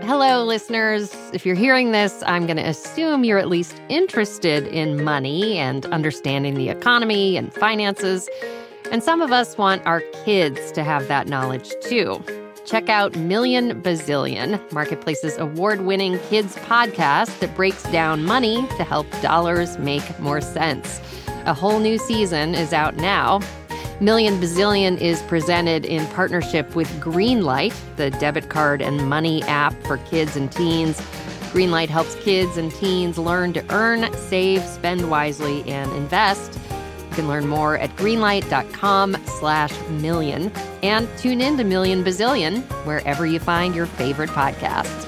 Hello, listeners. If you're hearing this, I'm going to assume you're at least interested in money and understanding the economy and finances. And some of us want our kids to have that knowledge, too. Check out Million Bazillion, Marketplace's award-winning kids podcast that breaks down money to help dollars make more sense. A whole new season is out now. Million Bazillion is presented in partnership with Greenlight, the debit card and money app for kids and teens. Greenlight helps kids and teens learn to earn, save, spend wisely, and invest. You can learn more at greenlight.com/million and tune in to Million Bazillion wherever you find your favorite podcasts.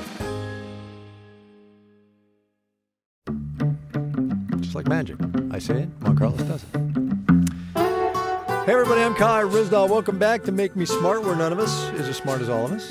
Just like magic. I say it, Juan Carlos does it. Hey everybody, I'm Kai Ryssdal. Welcome back to Make Me Smart, where none of us is as smart as all of us.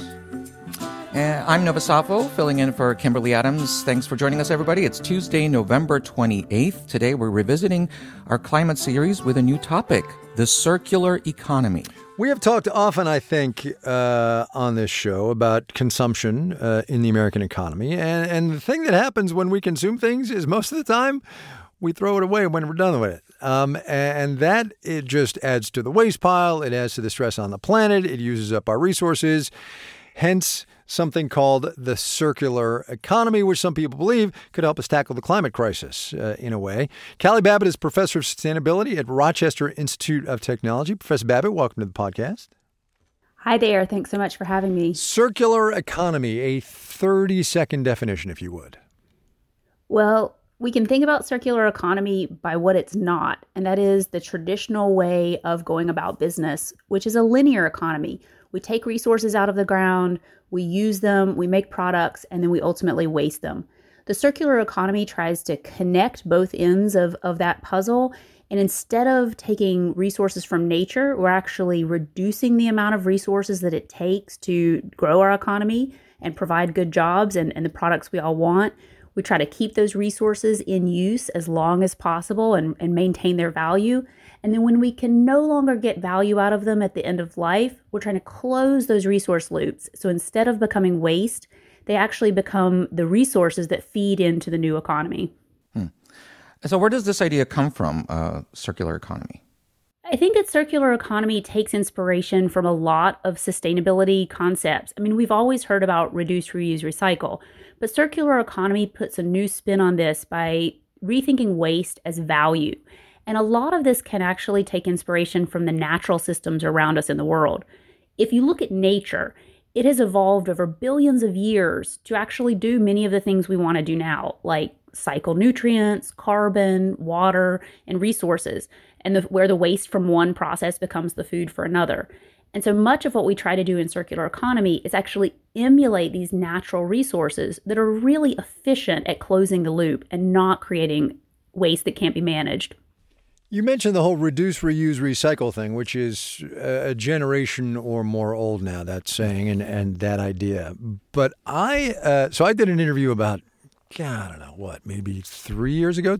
I'm Nova Safo, filling in for Kimberly Adams. Thanks for joining us, everybody. It's Tuesday, November 28th. Today, we're revisiting our climate series with a new topic, the circular economy. We have talked often, I think, on this show about consumption in the American economy. And the thing that happens when we consume things is most of the time, we throw it away when we're done with it. And that, it just adds to the waste pile. It adds to the stress on the planet. It uses up our resources. Hence, something called the circular economy, which some people believe could help us tackle the climate crisis in a way. Callie Babbitt is professor of sustainability at Rochester Institute of Technology. Professor Babbitt, welcome to the podcast. Hi there. Thanks so much for having me. Circular economy, a 30-second definition, if you would. Well, we can think about circular economy by what it's not, and that is the traditional way of going about business, which is a linear economy. We take resources out of the ground, we use them, we make products, and then we ultimately waste them. The circular economy tries to connect both ends of that puzzle, and instead of taking resources from nature, we're actually reducing the amount of resources that it takes to grow our economy and provide good jobs and the products we all want. We try to keep those resources in use as long as possible and maintain their value. And then when we can no longer get value out of them at the end of life, we're trying to close those resource loops. So instead of becoming waste, they actually become the resources that feed into the new economy. So where does this idea come from, circular economy? I think that circular economy takes inspiration from a lot of sustainability concepts. I mean, we've always heard about reduce, reuse, recycle, but circular economy puts a new spin on this by rethinking waste as value. And a lot of this can actually take inspiration from the natural systems around us in the world. If you look at nature, it has evolved over billions of years to actually do many of the things we want to do now, like cycle nutrients, carbon, water, and resources, and where the waste from one process becomes the food for another. And so much of what we try to do in circular economy is actually emulate these natural resources that are really efficient at closing the loop and not creating waste that can't be managed. You mentioned the whole reduce, reuse, recycle thing, which is a generation or more old now, that saying and that idea. But I did an interview about, I don't know what, maybe 2 years ago,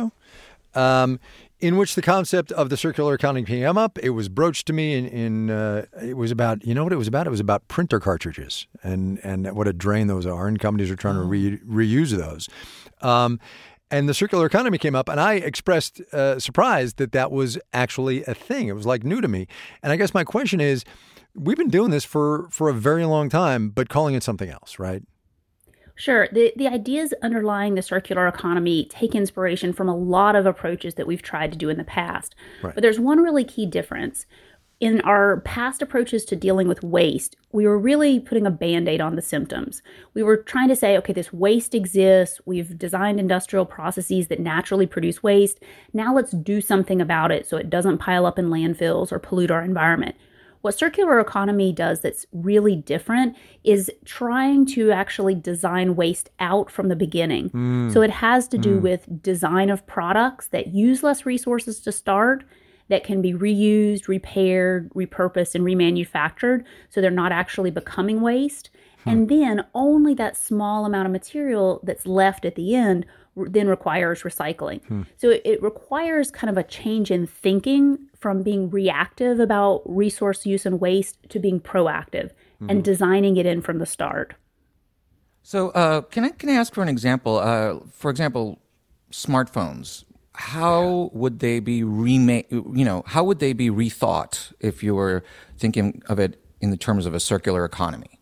in which the concept of the circular economy came up. It was broached to me it was about, you know what it was about? It was about printer cartridges and what a drain those are, and companies are trying to reuse those. And the circular economy came up, and I expressed surprise that was actually a thing. It was like new to me. And I guess my question is, we've been doing this for a very long time, but calling it something else, right? Sure. The ideas underlying the circular economy take inspiration from a lot of approaches that we've tried to do in the past. Right. But there's one really key difference. In our past approaches to dealing with waste, we were really putting a Band-Aid on the symptoms. We were trying to say, okay, this waste exists. We've designed industrial processes that naturally produce waste. Now let's do something about it so it doesn't pile up in landfills or pollute our environment. What circular economy does that's really different is trying to actually design waste out from the beginning. So it has to do with design of products that use less resources to start, that can be reused, repaired, repurposed, and remanufactured, so they're not actually becoming waste. And then only that small amount of material that's left at the end then requires recycling. So it requires kind of a change in thinking from being reactive about resource use and waste to being proactive and designing it in from the start. So, can I ask for an example? For example, smartphones. How would they be remade? How would they be rethought if you were thinking of it in the terms of a circular economy?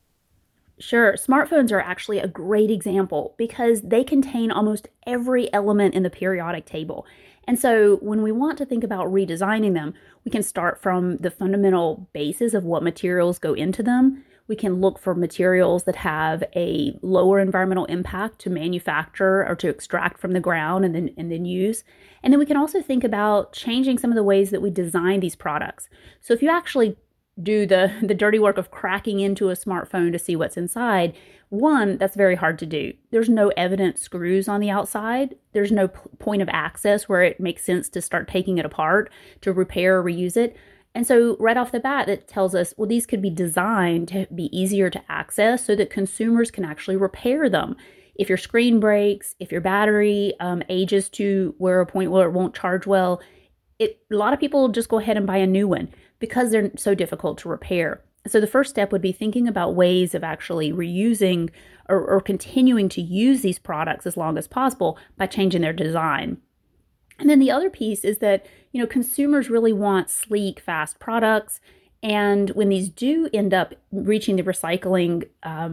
Sure. Smartphones are actually a great example because they contain almost every element in the periodic table. And so when we want to think about redesigning them, we can start from the fundamental basis of what materials go into them. We can look for materials that have a lower environmental impact to manufacture or to extract from the ground and then use. And then we can also think about changing some of the ways that we design these products. So if you actually do the dirty work of cracking into a smartphone to see what's inside, one, that's very hard to do. There's no evident screws on the outside. There's no point of access where it makes sense to start taking it apart to repair or reuse it. And so right off the bat, it tells us, well, these could be designed to be easier to access so that consumers can actually repair them. If your screen breaks, if your battery ages to where a point where it won't charge well, a lot of people just go ahead and buy a new one because they're so difficult to repair. So the first step would be thinking about ways of actually reusing or continuing to use these products as long as possible by changing their design. And then the other piece is that, consumers really want sleek, fast products. And when these do end up reaching the recycling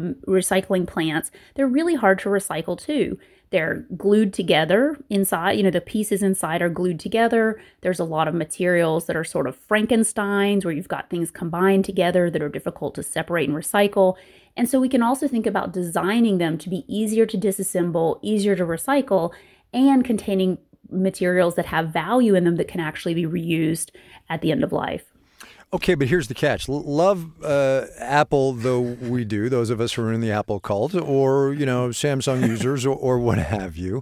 plants, they're really hard to recycle too. They're glued together inside, the pieces inside are glued together. There's a lot of materials that are sort of Frankensteins, where you've got things combined together that are difficult to separate and recycle. And so we can also think about designing them to be easier to disassemble, easier to recycle, and containing materials that have value in them that can actually be reused at the end of life. Okay, but here's the catch. Love Apple, though we do, those of us who are in the Apple cult, or, Samsung users or what have you.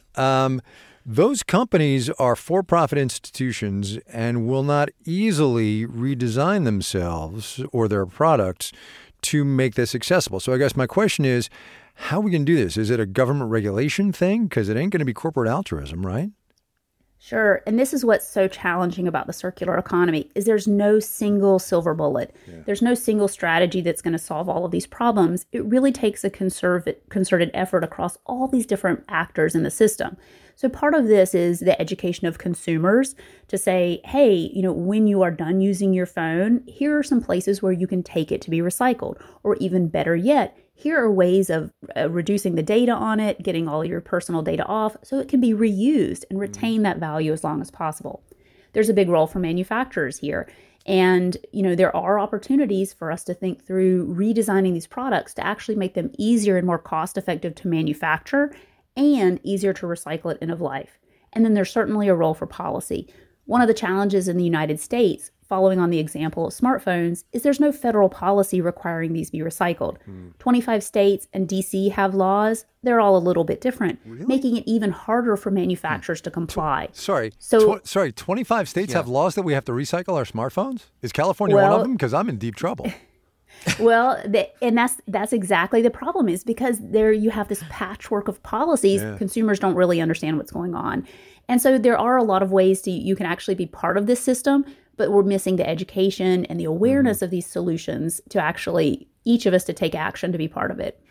Those companies are for-profit institutions and will not easily redesign themselves or their products to make this accessible. So I guess my question is, how are we going to do this? Is it a government regulation thing? Because it ain't going to be corporate altruism, right? Sure. And this is what's so challenging about the circular economy is there's no single silver bullet. Yeah. There's no single strategy that's going to solve all of these problems. It really takes a concerted effort across all these different actors in the system. So part of this is the education of consumers to say, hey, when you are done using your phone, here are some places where you can take it to be recycled. Or even better yet, here are ways of reducing the data on it, getting all your personal data off so it can be reused and retain that value as long as possible. There's a big role for manufacturers here. And, there are opportunities for us to think through redesigning these products to actually make them easier and more cost-effective to manufacture and easier to recycle at end of life. And then there's certainly a role for policy. One of the challenges in the United States, following on the example of smartphones, is there's no federal policy requiring these be recycled. 25 states and DC have laws. They're all a little bit different, making it even harder for manufacturers to comply. Sorry, 25 states have laws that we have to recycle our smartphones? Is California one of them? Because I'm in deep trouble. Well, and that's exactly the problem, is because there you have this patchwork of policies. Yeah. Consumers don't really understand what's going on. And so there are a lot of ways you can actually be part of this system, but we're missing the education and the awareness of these solutions to actually, each of us to take action to be part of it.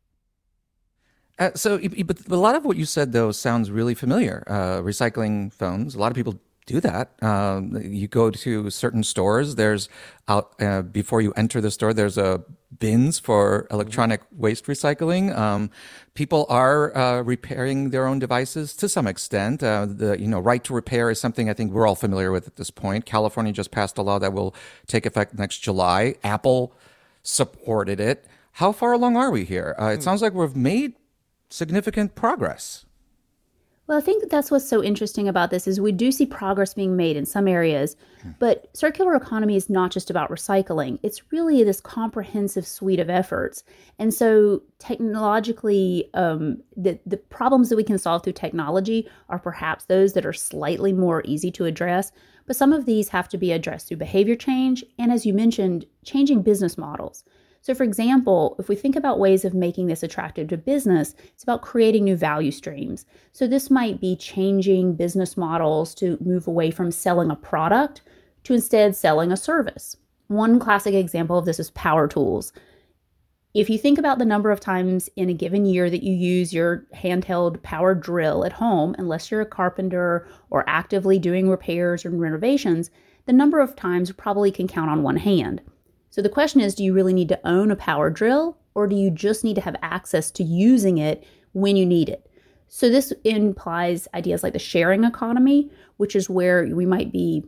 But a lot of what you said, though, sounds really familiar. Recycling phones, a lot of people do that. You go to certain stores, there's before you enter the store, there's bins for electronic waste recycling. People are repairing their own devices to some extent. The right to repair is something I think we're all familiar with at this point. California just passed a law that will take effect next July. Apple supported it. How far along are we here? It sounds like we've made significant progress. Well, I think that's what's so interesting about this is we do see progress being made in some areas, but circular economy is not just about recycling. It's really this comprehensive suite of efforts. And so technologically, the problems that we can solve through technology are perhaps those that are slightly more easy to address, but some of these have to be addressed through behavior change and, as you mentioned, changing business models. So, for example, if we think about ways of making this attractive to business, it's about creating new value streams. So this might be changing business models to move away from selling a product to instead selling a service. One classic example of this is power tools. If you think about the number of times in a given year that you use your handheld power drill at home, unless you're a carpenter or actively doing repairs or renovations, the number of times you probably can count on one hand. So the question is, do you really need to own a power drill, or do you just need to have access to using it when you need it? So this implies ideas like the sharing economy, which is where we might be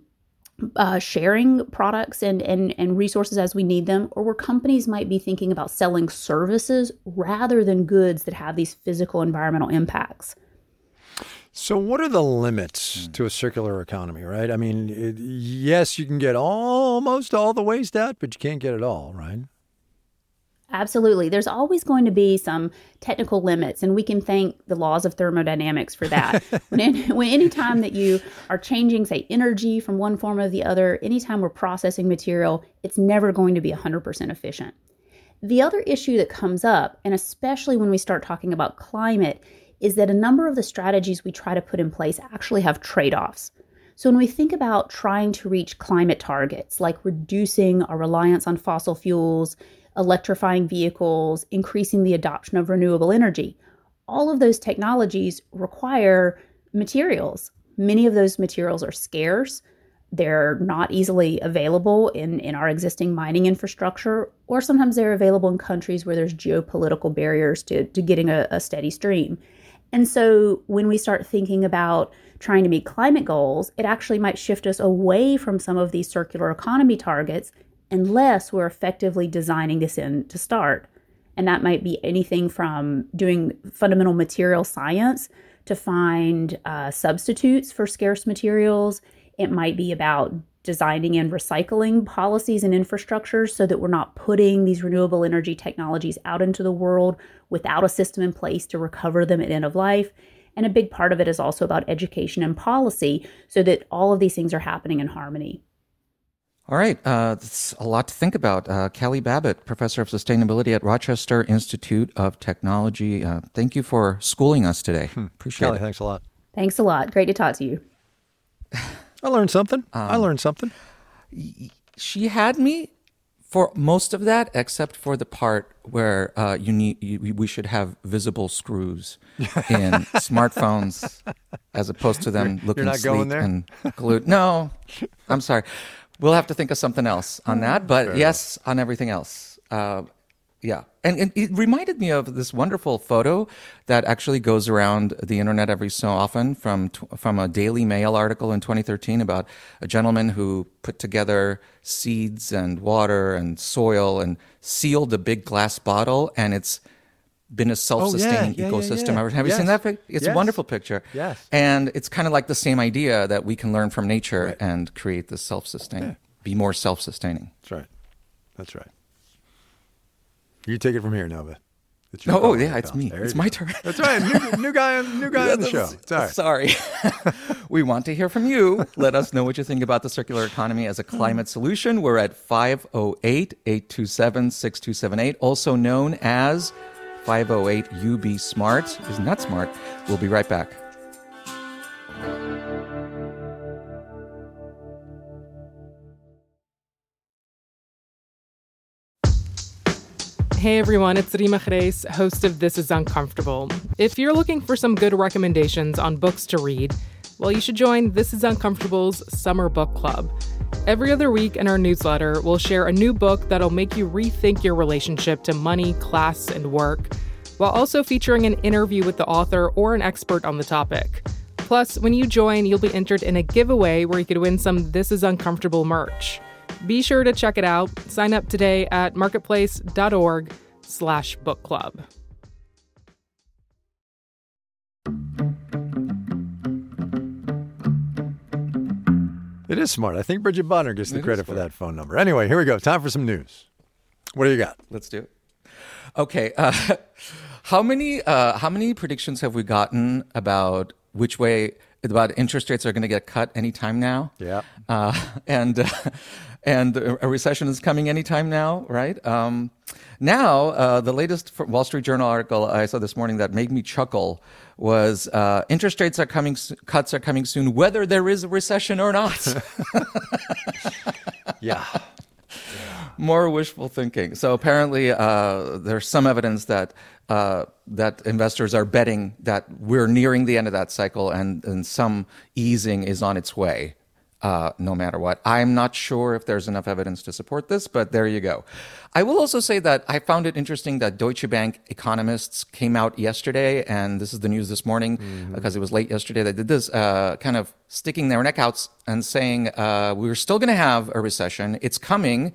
sharing products and resources as we need them, or where companies might be thinking about selling services rather than goods that have these physical environmental impacts. So what are the limits to a circular economy, right? I mean, yes, you can get almost all the waste out, but you can't get it all, right? Absolutely. There's always going to be some technical limits, and we can thank the laws of thermodynamics for that. when any time that you are changing, say, energy from one form or the other, anytime we're processing material, it's never going to be 100% efficient. The other issue that comes up, and especially when we start talking about climate, is that a number of the strategies we try to put in place actually have trade-offs. So when we think about trying to reach climate targets, like reducing our reliance on fossil fuels, electrifying vehicles, increasing the adoption of renewable energy, all of those technologies require materials. Many of those materials are scarce. They're not easily available in our existing mining infrastructure, or sometimes they're available in countries where there's geopolitical barriers to getting a steady stream. And so when we start thinking about trying to meet climate goals, it actually might shift us away from some of these circular economy targets unless we're effectively designing this in to start. And that might be anything from doing fundamental material science to find substitutes for scarce materials. It might be about designing in recycling policies and infrastructures so that we're not putting these renewable energy technologies out into the world without a system in place to recover them at end of life. And a big part of it is also about education and policy so that all of these things are happening in harmony. All right. That's a lot to think about. Kelly Babbitt, Professor of Sustainability at Rochester Institute of Technology. Thank you for schooling us today. Appreciate Kelly, it. thanks a lot. Thanks a lot. Great to talk to you. I learned something. She had me for most of that, except for the part where we should have visible screws in smartphones as opposed to them looking not going sleek there? and glued. No, I'm sorry. We'll have to think of something else on that, but yes, on everything else. Yeah. And it reminded me of this wonderful photo that actually goes around the internet every so often from a Daily Mail article in 2013 about a gentleman who put together seeds and water and soil and sealed a big glass bottle, and it's been a self-sustaining ecosystem. Yeah. Have you seen that? It's a wonderful picture. Yes. And it's kind of like the same idea that we can learn from nature and create this self-sustaining, be more self-sustaining. That's right. You take it from here, Nova. It's it's me. It's my turn. That's right. New guy on the show. It's all right. Sorry. We want to hear from you. Let us know what you think about the circular economy as a climate solution. We're at 508-827-6278, also known as 508-UB-SMART. Isn't that smart? We'll be right back. Hey everyone, it's Rima Reis, host of This Is Uncomfortable. If you're looking for some good recommendations on books to read, well, you should join This Is Uncomfortable's Summer Book Club. Every other week in our newsletter, we'll share a new book that'll make you rethink your relationship to money, class, and work, while also featuring an interview with the author or an expert on the topic. Plus, when you join, you'll be entered in a giveaway where you could win some This Is Uncomfortable merch. Be sure to check it out. Sign up today at marketplace.org/book club. It is smart. I think Bridget Bonner gets the credit for that phone number. Anyway, here we go. Time for some news. What do you got? Let's do it. Okay. How many predictions have we gotten about which way about interest rates are going to get cut anytime now? Yeah. And a recession is coming anytime now, right? Now, the latest Wall Street Journal article I saw this morning that made me chuckle was interest rates are coming, cuts are coming soon, whether there is a recession or not. Yeah. More wishful thinking. So apparently, there's some evidence that that investors are betting that we're nearing the end of that cycle, and some easing is on its way. No matter what. I'm not sure if there's enough evidence to support this, but there you go. I will also say that I found it interesting that Deutsche Bank economists came out yesterday, and this is the news this morning because it was late yesterday. They did this kind of sticking their neck out and saying we're still going to have a recession. It's coming.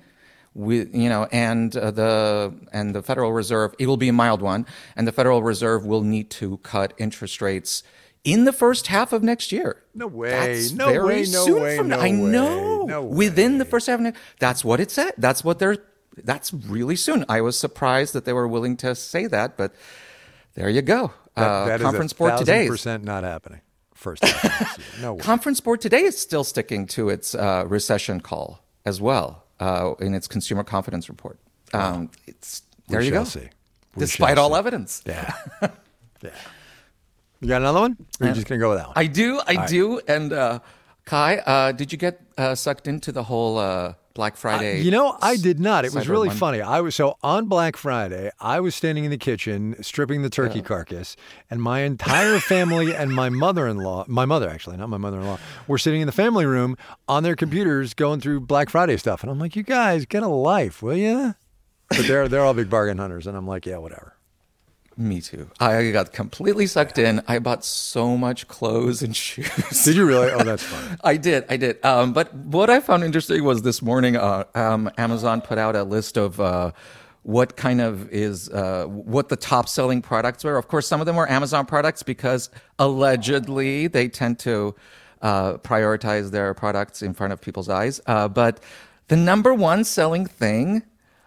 And the Federal Reserve, it will be a mild one, and the Federal Reserve will need to cut interest rates in the first half of next year. No way. That's No very way. No soon way. from now. No I way. know. No way. Within the first half of next, that's what it said. That's really soon. I was surprised that they were willing to say that, but there you go. That Conference is Board today. 1,000% not happening. First half. No way. Conference Board today is still sticking to its recession call as well in its consumer confidence report. There you go. See. Despite all evidence. Yeah. Yeah. You got another one? Or are you just going to go with that one? I do. And Kai, did you get sucked into the whole Black Friday? I did not. It was Cyber really Monday? funny. So on Black Friday, I was standing in the kitchen stripping the turkey carcass, and my entire family and my mother, actually, not my mother-in-law, were sitting in the family room on their computers going through Black Friday stuff. And I'm like, you guys, get a life, will you? But they're all big bargain hunters, and I'm like, yeah, whatever. Me too. I got completely sucked in. I bought so much clothes and shoes. Did you really? Oh, that's funny. I did. But what I found interesting was this morning, Amazon put out a list of what kind of what the top selling products were. Of course, some of them were Amazon products because allegedly they tend to prioritize their products in front of people's eyes. But the number one selling thing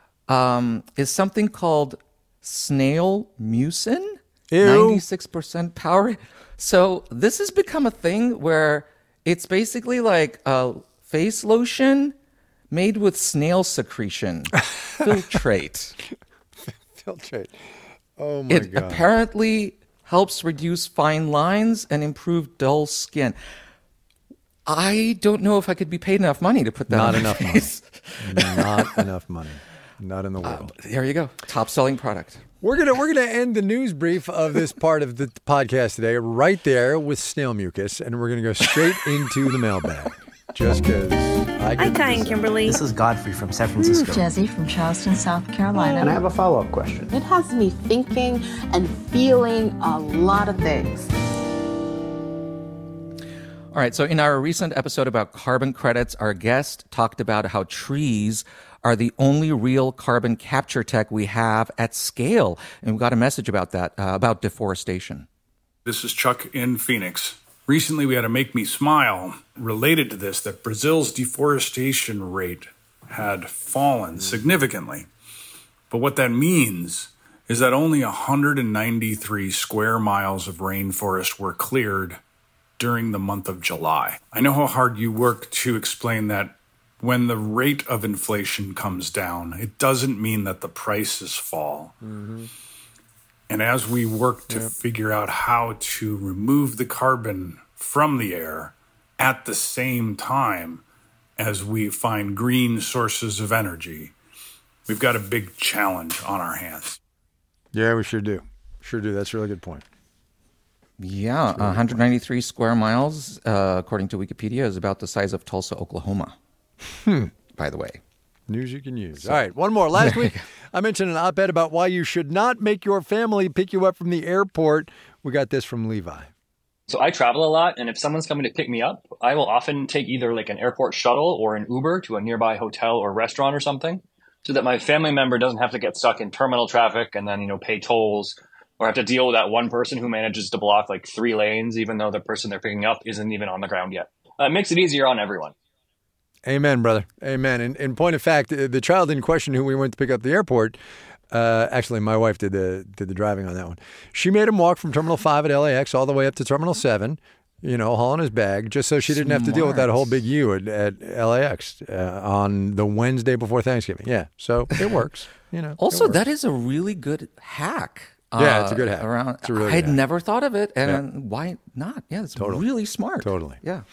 is something called snail mucin, 96% power. So this has become a thing where it's basically like a face lotion made with snail secretion. Filtrate. Filtrate. Oh, my God. It apparently helps reduce fine lines and improve dull skin. I don't know if I could be paid enough money to put that Not on enough my money. face. Not enough money. Not in the world. There you go. Top selling product. We're gonna end the news brief of this part of the podcast today right there with snail mucus, and we're gonna go straight into the mailbag. Just because Hi, Kai and Kimberly. This is Godfrey from San Francisco. This is Jesse from Charleston, South Carolina. And I have a follow-up question. It has me thinking and feeling a lot of things. All right, so in our recent episode about carbon credits, our guest talked about how trees are the only real carbon capture tech we have at scale. And we got a message about that, about deforestation. This is Chuck in Phoenix. Recently, we had a Make Me Smile related to this, that Brazil's deforestation rate had fallen significantly. But what that means is that only 193 square miles of rainforest were cleared during the month of July. I know how hard you work to explain that when the rate of inflation comes down, it doesn't mean that the prices fall. Mm-hmm. And as we work to figure out how to remove the carbon from the air at the same time as we find green sources of energy, we've got a big challenge on our hands. Yeah, we sure do. Sure do. That's a really good point. Yeah, 193 square miles, according to Wikipedia, is about the size of Tulsa, Oklahoma. By the way. News you can use. All right, one more. Last week, I mentioned an op-ed about why you should not make your family pick you up from the airport. We got this from Levi. So I travel a lot, and if someone's coming to pick me up, I will often take either like an airport shuttle or an Uber to a nearby hotel or restaurant or something, so that my family member doesn't have to get stuck in terminal traffic and then, pay tolls or have to deal with that one person who manages to block like 3 lanes, even though the person they're picking up isn't even on the ground yet. It makes it easier on everyone. Amen, brother. Amen. In point of fact, the child in question who we went to pick up at the airport, actually, my wife did the driving on that one. She made him walk from Terminal 5 at LAX all the way up to Terminal 7, hauling his bag, just so she didn't have to deal with that whole big U at LAX on the Wednesday before Thanksgiving. Yeah, so it works. Also, that is a really good hack. Yeah, it's a good hack. I had never thought of it, and why not? Yeah, it's really smart. Totally. Yeah.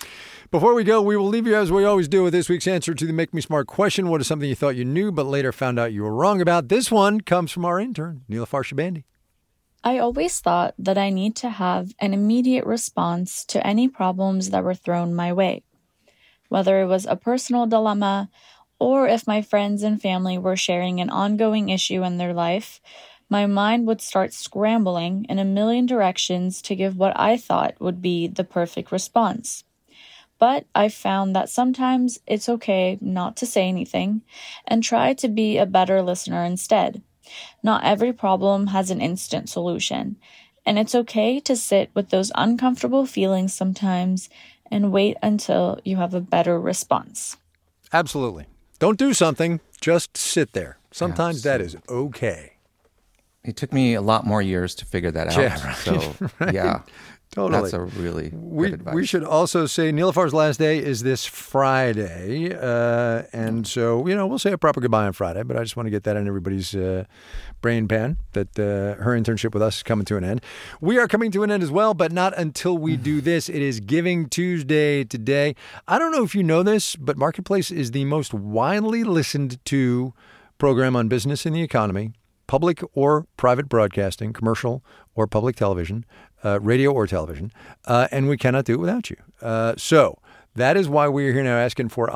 Before we go, we will leave you as we always do with this week's answer to the Make Me Smart question. What is something you thought you knew but later found out you were wrong about? This one comes from our intern, Nilafar Shabandi. I always thought that I need to have an immediate response to any problems that were thrown my way, whether it was a personal dilemma or if my friends and family were sharing an ongoing issue in their life. My mind would start scrambling in a million directions to give what I thought would be the perfect response. But I found that sometimes it's okay not to say anything and try to be a better listener instead. Not every problem has an instant solution, and it's okay to sit with those uncomfortable feelings sometimes and wait until you have a better response. Absolutely. Don't do something, just sit there. Sometimes that is okay. It took me a lot more years to figure that out. Yeah, right, So, right. yeah. Totally. That's a really good advice. We should also say Nilafar's last day is this Friday. And so, we'll say a proper goodbye on Friday, but I just want to get that in everybody's brain pan that her internship with us is coming to an end. We are coming to an end as well, but not until we do this. It is Giving Tuesday today. I don't know if you know this, but Marketplace is the most widely listened to program on business and the economy, public or private broadcasting, commercial or public television, radio or television, and we cannot do it without you. So that is why we're here now asking for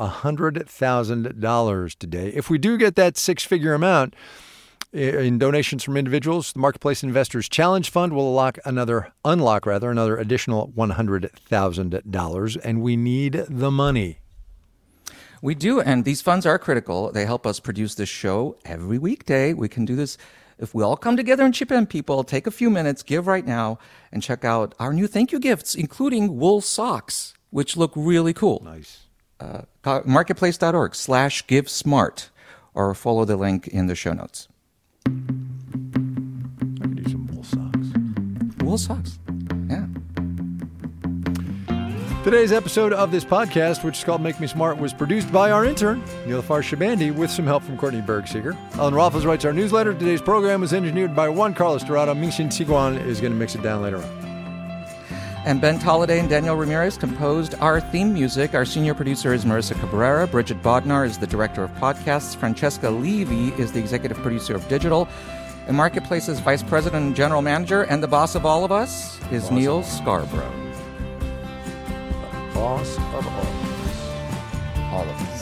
$100,000 today. If we do get that six-figure amount in donations from individuals, the Marketplace Investors Challenge Fund will unlock another additional $100,000, and we need the money. We do, and these funds are critical. They help us produce this show every weekday. We can do this if we all come together and chip in, people. Take a few minutes, give right now, and check out our new thank you gifts, including wool socks, which look really cool. Nice. Marketplace.org/GiveSmart, or follow the link in the show notes. I could use some wool socks. Wool socks, yeah. Today's episode of this podcast, which is called Make Me Smart, was produced by our intern, Nilafar Shabandi, with some help from Courtney Bergseeger. Alan Roffles writes our newsletter. Today's program was engineered by Juan Carlos Dorado. Ming-Shin Siguan is going to mix it down later on. And Ben Tolliday and Daniel Ramirez composed our theme music. Our senior producer is Marissa Cabrera. Bridget Bodnar is the director of podcasts. Francesca Levy is the executive producer of digital. And Marketplace's vice president and general manager, and the boss of all of us, is Neil Scarborough. Boss of all of us.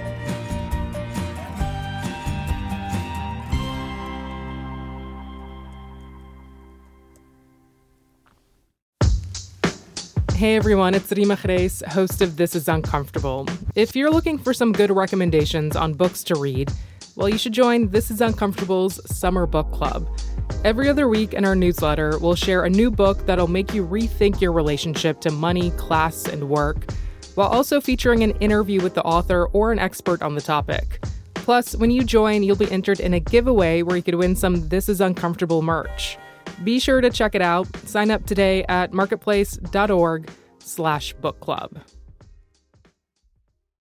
Hey everyone, it's Rima Reis, host of This Is Uncomfortable. If you're looking for some good recommendations on books to read, well, you should join This Is Uncomfortable's Summer Book Club. Every other week in our newsletter, we'll share a new book that'll make you rethink your relationship to money, class, and work, while also featuring an interview with the author or an expert on the topic. Plus, when you join, you'll be entered in a giveaway where you could win some This Is Uncomfortable merch. Be sure to check it out. Sign up today at marketplace.org/book club.